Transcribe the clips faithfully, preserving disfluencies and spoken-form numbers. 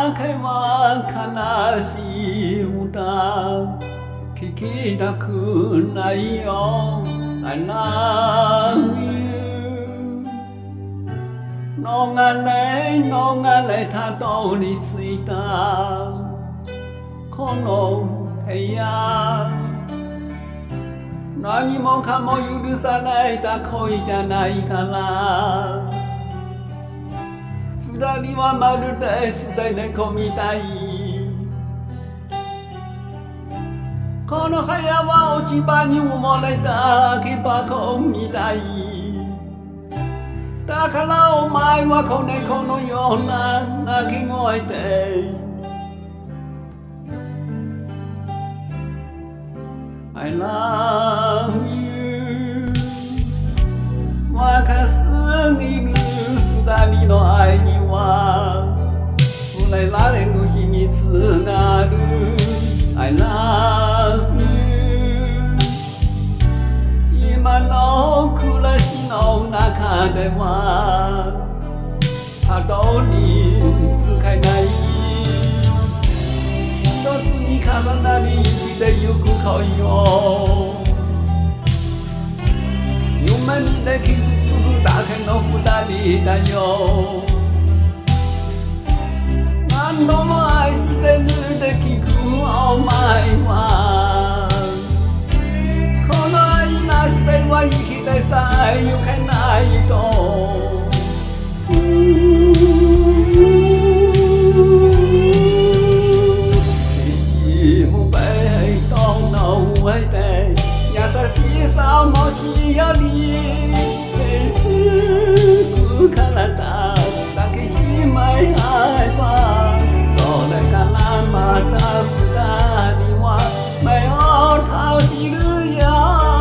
だけは悲しい歌聞きたくないよ I love you 逃れ逃れたどり着いたこの部屋何もかも許された恋じゃないから二人はまるで捨て猫みたいこの部屋は落ち葉に埋もれた空き箱みたいだからお前は子猫のような鳴き声で I love you 若すぎる二人の愛には触れられぬ秘密がある I love you 今の暮らしの中ではたどり着かない一つに重なり生きてゆく恋を夢見て傷つくだけの二人だよ何度も愛してるって聞くお前はこの愛なしでは生きてさえゆけないときしむベッドの上で優しさを持ち寄りきつく体抱きしめ合えばそれからまた二人は目を閉じるよ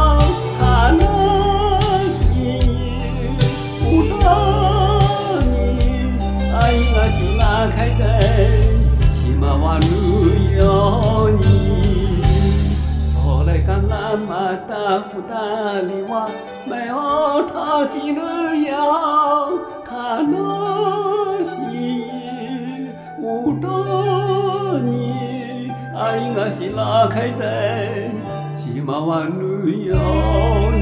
悲しい歌に愛がしらけてしまわぬようにそれからまた二人は目を閉じるよ悲しい歌に愛がしらけてしまわぬように